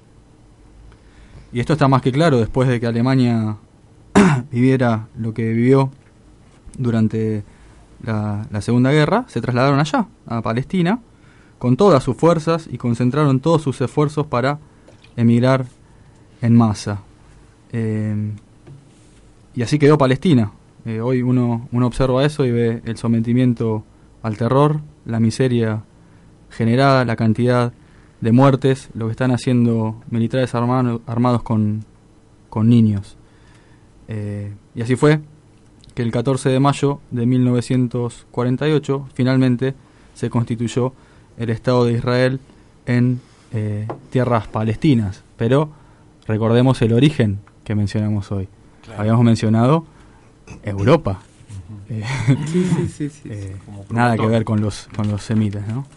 Y esto está más que claro después de que Alemania viviera lo que vivió durante la, la Segunda Guerra. Se trasladaron allá, a Palestina, con todas sus fuerzas y concentraron todos sus esfuerzos para emigrar en masa. Eh, y así quedó Palestina. Eh, hoy uno, uno observa eso y ve el sometimiento al terror, la miseria generada, la cantidad de muertes, lo que están haciendo militares armado, armados con, con niños. Eh, y así fue que el catorce de mayo de mil novecientos cuarenta y ocho finalmente se constituyó el Estado de Israel en eh, tierras palestinas. Pero recordemos el origen que mencionamos hoy. Claro. Habíamos mencionado Europa. Uh-huh. eh, sí, sí, sí, sí. Eh, nada que ver con los, con los semitas, ¿no?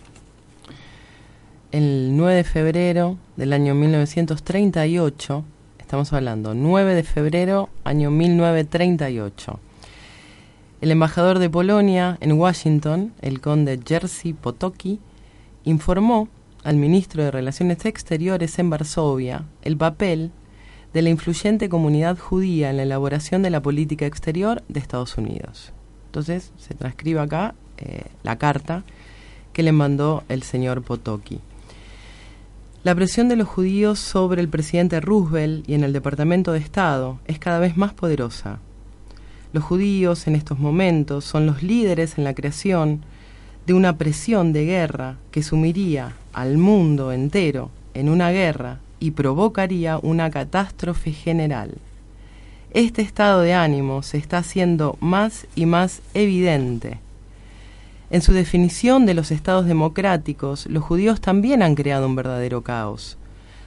El nueve de febrero del año mil novecientos treinta y ocho, estamos hablando, nueve de febrero, año mil novecientos treinta y ocho, el embajador de Polonia en Washington, el conde Jerzy Potocki, informó al ministro de Relaciones Exteriores en Varsovia el papel de la influyente comunidad judía en la elaboración de la política exterior de Estados Unidos. Entonces se transcribe acá eh, la carta que le mandó el señor Potocki. La presión de los judíos sobre el presidente Roosevelt y en el Departamento de Estado es cada vez más poderosa. Los judíos en estos momentos son los líderes en la creación de una presión de guerra que sumiría al mundo entero en una guerra y provocaría una catástrofe general. Este estado de ánimo se está haciendo más y más evidente. En su definición de los estados democráticos, los judíos también han creado un verdadero caos.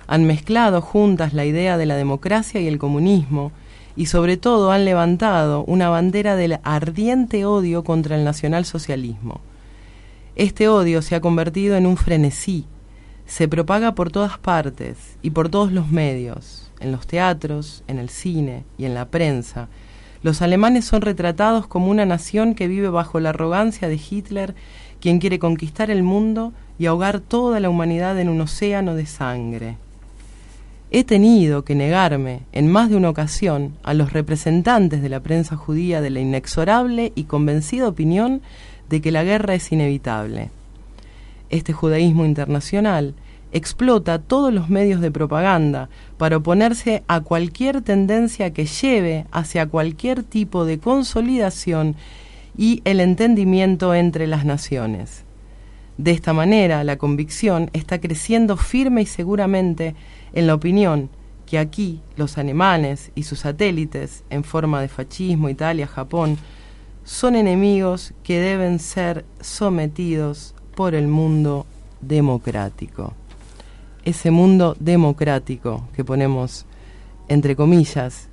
Han mezclado juntas la idea de la democracia y el comunismo, y sobre todo han levantado una bandera del ardiente odio contra el nacionalsocialismo. Este odio se ha convertido en un frenesí, se propaga por todas partes y por todos los medios, en los teatros, en el cine y en la prensa. Los alemanes son retratados como una nación que vive bajo la arrogancia de Hitler, quien quiere conquistar el mundo y ahogar toda la humanidad en un océano de sangre. He tenido que negarme en más de una ocasión a los representantes de la prensa judía de la inexorable y convencida opinión de que la guerra es inevitable. Este judaísmo internacional explota todos los medios de propaganda para oponerse a cualquier tendencia que lleve hacia cualquier tipo de consolidación y el entendimiento entre las naciones. De esta manera, la convicción está creciendo firme y seguramente en la opinión que aquí los alemanes y sus satélites, en forma de fascismo, Italia, Japón, son enemigos que deben ser sometidos por el mundo democrático. Ese mundo democrático que ponemos entre comillas,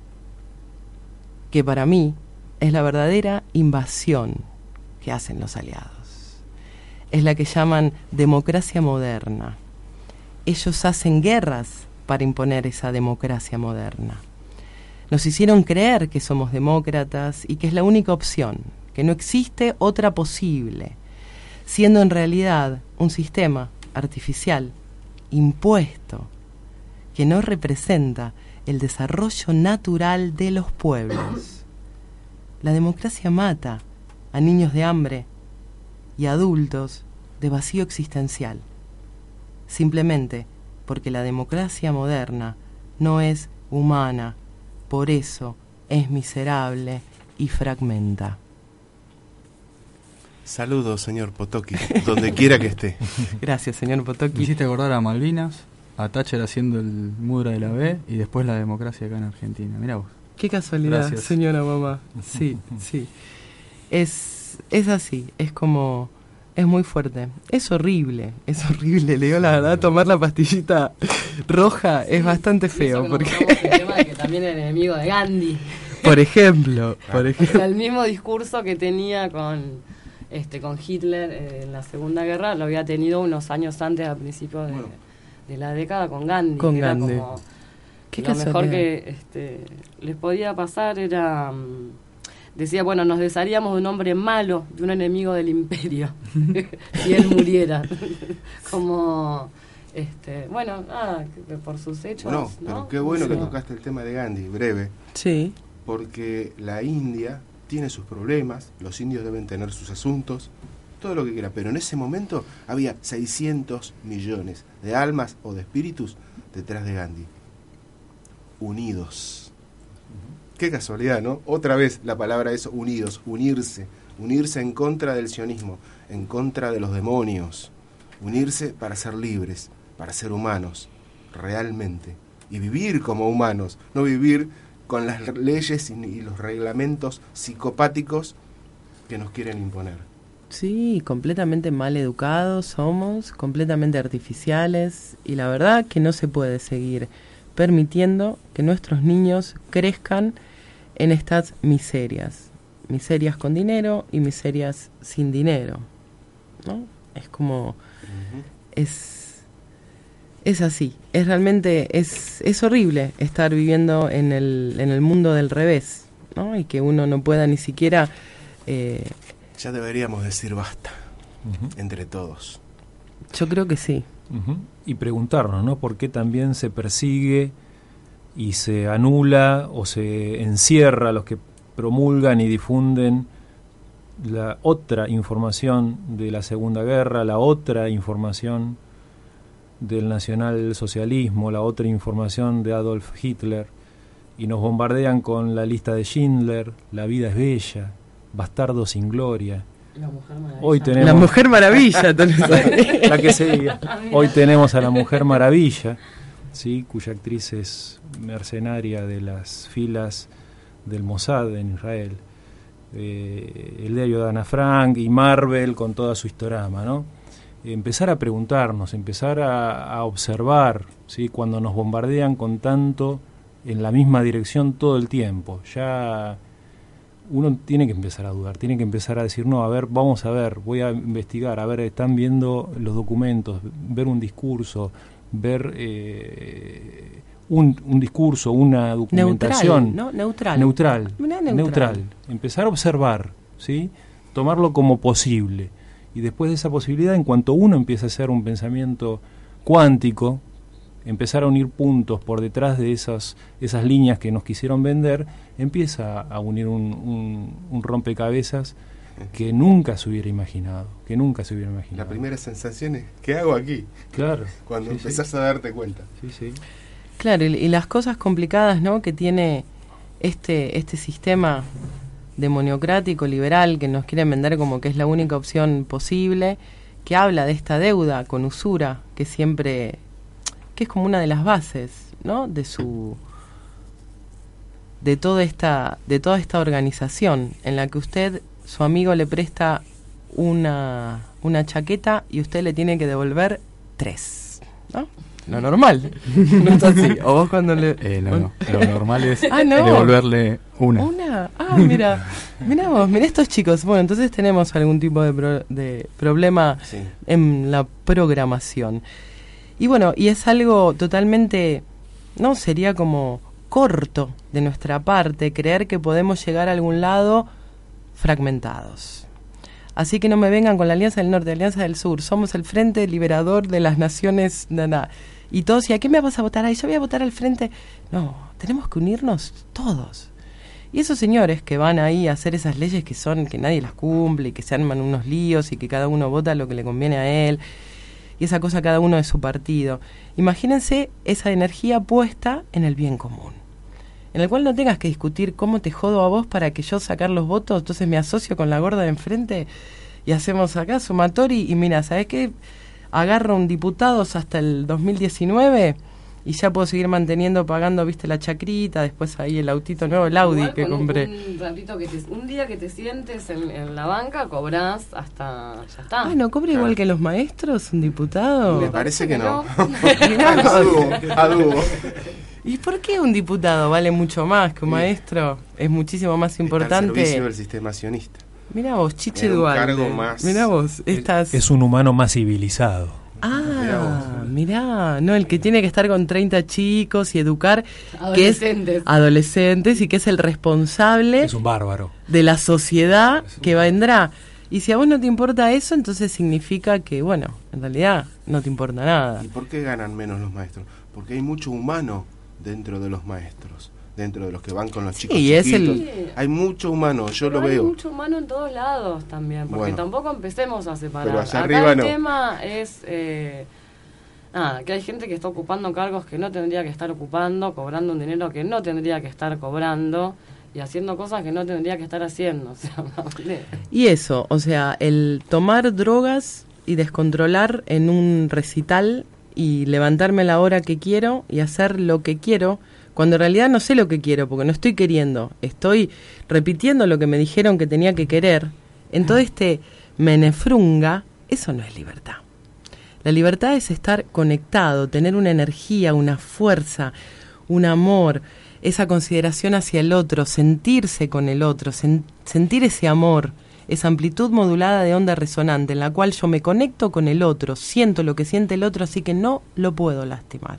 que para mí es la verdadera invasión que hacen los aliados. Es la que llaman democracia moderna. Ellos hacen guerras para imponer esa democracia moderna. Nos hicieron creer que somos demócratas y que es la única opción, que no existe otra posible, siendo en realidad un sistema artificial, impuesto, que no representa el desarrollo natural de los pueblos. La democracia mata a niños de hambre y a adultos de vacío existencial, simplemente porque la democracia moderna no es humana, por eso es miserable y fragmenta. Saludos, señor Potocki, donde quiera que esté. Gracias, señor Potocki. Me hiciste acordar a Malvinas, a Thatcher haciendo el mudra de la B y después la democracia acá en Argentina. Mirá vos. Qué casualidad, Gracias. señora mamá. Sí, sí. Es, es así, es como... Es muy fuerte. Es horrible, es horrible. Le digo la verdad, tomar la pastillita roja sí, es bastante feo. Porque el tema de que también era enemigo de Gandhi. Por ejemplo, por ejemplo. O sea, el mismo discurso que tenía con este con Hitler eh, en la Segunda Guerra lo había tenido unos años antes, a principios de, bueno. de la década, con Gandhi. Con que Gandhi. Era como, ¿Qué lo casualidad? mejor que este, les podía pasar era... Um, decía, bueno, nos desharíamos de un hombre malo, de un enemigo del imperio, si él muriera. Como, este, bueno, ah, que por sus hechos. Bueno, ¿no? pero qué bueno sí. que tocaste el tema de Gandhi, breve. Sí. Porque la India tiene sus problemas, los indios deben tener sus asuntos, todo lo que quiera, pero en ese momento había seiscientos millones de almas o de espíritus detrás de Gandhi, unidos. Qué casualidad, ¿no? Otra vez la palabra es unidos, unirse, unirse en contra del sionismo, en contra de los demonios, unirse para ser libres, para ser humanos, realmente, y vivir como humanos, no vivir con las leyes y los reglamentos psicopáticos que nos quieren imponer. Sí, completamente mal educados somos, completamente artificiales, y la verdad que no se puede seguir permitiendo que nuestros niños crezcan en estas miserias, miserias con dinero y miserias sin dinero, ¿no? Es como, uh-huh. es, es así, es realmente, es, es horrible estar viviendo en el, en el mundo del revés, ¿no? Y que uno no pueda ni siquiera... Eh, ya deberíamos decir basta, uh-huh. entre todos. Yo creo que sí. Uh-huh. Y preguntarnos, ¿no? ¿Por qué también se persigue y se anula o se encierra a los que promulgan y difunden la otra información de la Segunda Guerra, la otra información del nacionalsocialismo, la otra información de Adolf Hitler, y nos bombardean con la lista de Schindler, La vida es bella, Bastardo sin gloria? La Mujer Maravilla. Hoy tenemos la Mujer Maravilla, la que seguía. Hoy tenemos a la Mujer Maravilla, sí, cuya actriz es mercenaria de las filas del Mossad en Israel. Eh, el diario de Ana Frank y Marvel con toda su historama, ¿no? empezar a preguntarnos, empezar a, a observar, ¿sí? Cuando nos bombardean con tanto en la misma dirección todo el tiempo. Ya uno tiene que empezar a dudar, tiene que empezar a decir, no, a ver, vamos a ver, voy a investigar, a ver, están viendo los documentos, ver un discurso, ver eh, un, un discurso, una documentación. Neutral, ¿no? Neutral. Neutral, neutral. neutral. Empezar a observar, ¿sí? Tomarlo como posible. Y después de esa posibilidad, en cuanto uno empieza a hacer un pensamiento cuántico, empezar a unir puntos por detrás de esas, esas líneas que nos quisieron vender, empieza a unir un, un, un rompecabezas que nunca se hubiera imaginado, que nunca se hubiera imaginado. La primera sensación es, ¿qué hago aquí? Claro. Cuando sí, empezás sí. a darte cuenta. Sí, sí. Claro, y, y las cosas complicadas, ¿no?, que tiene este, este sistema demoniocrático, liberal, que nos quieren vender como que es la única opción posible, que habla de esta deuda con usura, que siempre, que es como una de las bases, ¿no?, de su, de toda esta, de toda esta organización, en la que usted, su amigo le presta una, una chaqueta y usted le tiene que devolver tres, ¿no? Lo normal. No es así. O vos cuando le... Eh, no, no. Lo normal es Ah, no. devolverle una. Una. Ah, mira. Mira vos, mira estos chicos. Bueno, entonces tenemos algún tipo de, pro- de problema Sí. en la programación. Y bueno, y es algo totalmente, ¿no? Sería como corto de nuestra parte creer que podemos llegar a algún lado fragmentados. Así que no me vengan con la Alianza del Norte, Alianza del Sur. Somos el Frente Liberador de las Naciones. Na, na. Y todos, ¿y a qué me vas a votar? Ay, yo voy a votar al Frente. No, tenemos que unirnos todos. Y esos señores que van ahí a hacer esas leyes que son, que nadie las cumple, y que se arman unos líos y que cada uno vota lo que le conviene a él, y esa cosa cada uno de su partido. Imagínense esa energía puesta en el bien común, en el cual no tengas que discutir cómo te jodo a vos para que yo sacar los votos, entonces me asocio con la gorda de enfrente y hacemos acá sumatorio y mira, ¿sabés qué? Agarro un diputados hasta el dos mil diecinueve y ya puedo seguir manteniendo, pagando, viste, la chacrita, después ahí el autito nuevo, el Audi Igual que con un- compré. Un, ratito que te, un día que te sientes en, en la banca, cobrás hasta... Ya está. Ah, ¿no cobra igual que los maestros, un diputado? Me parece que no. Mirá vos. A dúo, a dúo. ¿Y por qué un diputado vale mucho más que un maestro? Es muchísimo más Está al importante. servicio del sistema sionista. Mirá vos, Chiche Era un Duarte. cargo más- Mirá vos, estas... Es un humano más civilizado. Ah, mirá, no, el que tiene que estar con treinta chicos y educar, Adolescentes. que es adolescentes y que es el responsable Es un bárbaro. de la sociedad que vendrá. Y si a vos no te importa eso, entonces significa que, bueno, en realidad no te importa nada. ¿Y por qué ganan menos los maestros? Porque hay mucho humano dentro de los maestros, dentro de los que van con los chicos Sí, es chiquitos. el- Hay mucho humano, yo Pero lo hay veo. mucho humano en todos lados también, porque Bueno. tampoco empecemos a separar. Pero allá Acá arriba el no. tema es... Eh, nada, que hay gente que está ocupando cargos que no tendría que estar ocupando, cobrando un dinero que no tendría que estar cobrando y haciendo cosas que no tendría que estar haciendo. O sea, ¿vale? Y eso, o sea, el tomar drogas y descontrolar en un recital y levantarme a la hora que quiero y hacer lo que quiero, cuando en realidad no sé lo que quiero, porque no estoy queriendo, estoy repitiendo lo que me dijeron que tenía que querer. En todo este menefrunga, eso no es libertad. La libertad es estar conectado, tener una energía, una fuerza, un amor, esa consideración hacia el otro, sentirse con el otro, sen- sentir ese amor, esa amplitud modulada de onda resonante en la cual yo me conecto con el otro, siento lo que siente el otro, así que no lo puedo lastimar.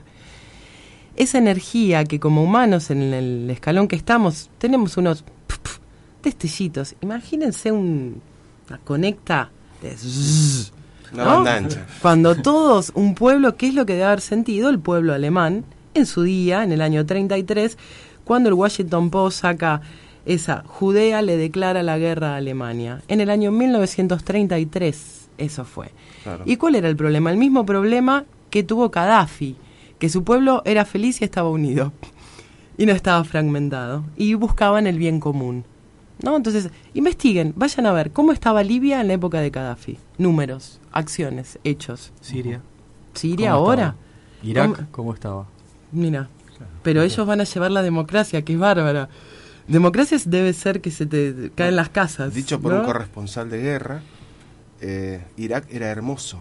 Esa energía que como humanos en el escalón que estamos tenemos unos pf, pf, destellitos. Imagínense un, una conecta de zzzz, Una ¿no? banda ancha. Cuando todos, un pueblo, ¿qué es lo que debe haber sentido el pueblo alemán en su día, en el año treinta y tres, cuando el Washington Post saca esa Judea le declara la guerra a Alemania? En el año mil novecientos treinta y tres, eso fue. Claro. ¿Y cuál era el problema? El mismo problema que tuvo Gaddafi, que su pueblo era feliz y estaba unido, y no estaba fragmentado, y buscaban el bien común, ¿no? Entonces, investiguen, vayan a ver cómo estaba Libia en la época de Gaddafi. Números, acciones, hechos. Siria. Siria ¿Cómo ahora. estaba? Irak, ¿Cómo? ¿cómo estaba? Mira, pero ellos van a llevar la democracia, que es bárbara. Democracia debe ser que se te caen las casas. Dicho por ¿no? un corresponsal de guerra, eh, Irak era hermoso.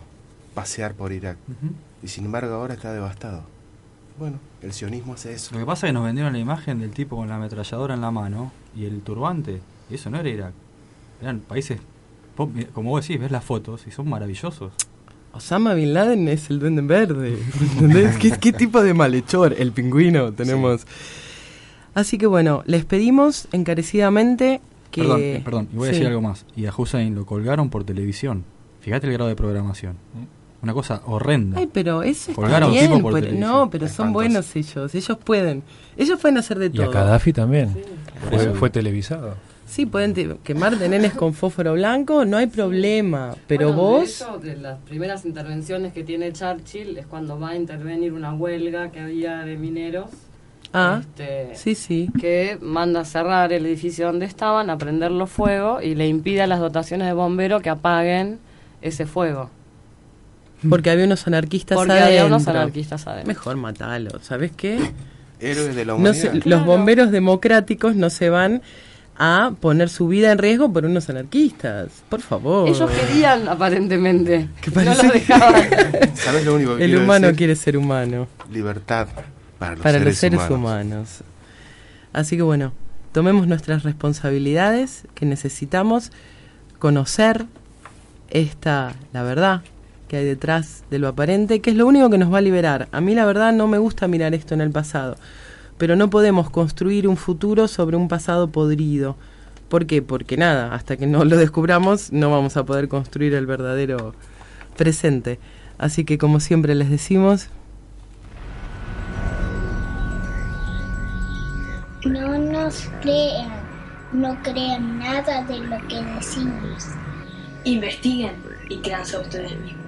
pasear por Irak. Ujú. Y sin embargo ahora está devastado. Bueno, el sionismo hace eso. Lo que pasa es que nos vendieron la imagen del tipo con la ametralladora en la mano y el turbante, y eso no era Irak. Eran países, como vos decís, ves las fotos y son maravillosos. Osama Bin Laden es el duende verde, ¿entendés? ¿Qué, qué tipo de malhechor? El pingüino tenemos. Sí. Así que bueno, les pedimos encarecidamente que... Perdón, eh, perdón, y voy a sí. decir algo más. Y a Hussein lo colgaron por televisión. Fíjate el grado de programación. Una cosa horrenda. Ay, pero eso está Colgar a un bien, tipo por pero, televisión. no, pero Es son espantoso. buenos ellos, ellos pueden, ellos pueden hacer de Y todo. a Gaddafi también. Sí. Fue, Claro. fue televisado. Sí, pueden te- quemar de nenes con fósforo blanco, no hay problema, pero Bueno, vos... De hecho, de las primeras intervenciones que tiene Churchill es cuando va a intervenir una huelga que había de mineros. Ah, este, sí, sí. que manda a cerrar el edificio donde estaban, a prenderlo fuego y le impide a las dotaciones de bomberos que apaguen ese fuego. Porque había unos anarquistas Porque adentro. había unos anarquistas adentro. Mejor matalo, ¿sabes qué? Héroes de la No humanidad. se- Claro. Los bomberos democráticos no se van a poner su vida en riesgo por unos anarquistas. Por favor. Ellos querían, aparentemente. Que No parece los que- dejaban. ¿Sabes lo único que El quiero humano decir? quiere ser humano. Libertad para los Para seres los seres humanos. humanos. Así que bueno, tomemos nuestras responsabilidades, que necesitamos conocer esta, la verdad que hay detrás de lo aparente, que es lo único que nos va a liberar. A mí la verdad no me gusta mirar esto en el pasado, pero no podemos construir un futuro sobre un pasado podrido. ¿Por qué? Porque nada, hasta que no lo descubramos no vamos a poder construir el verdadero presente. Así que como siempre les decimos... No nos crean, no crean nada de lo que decimos. Investiguen y créanse a ustedes mismos.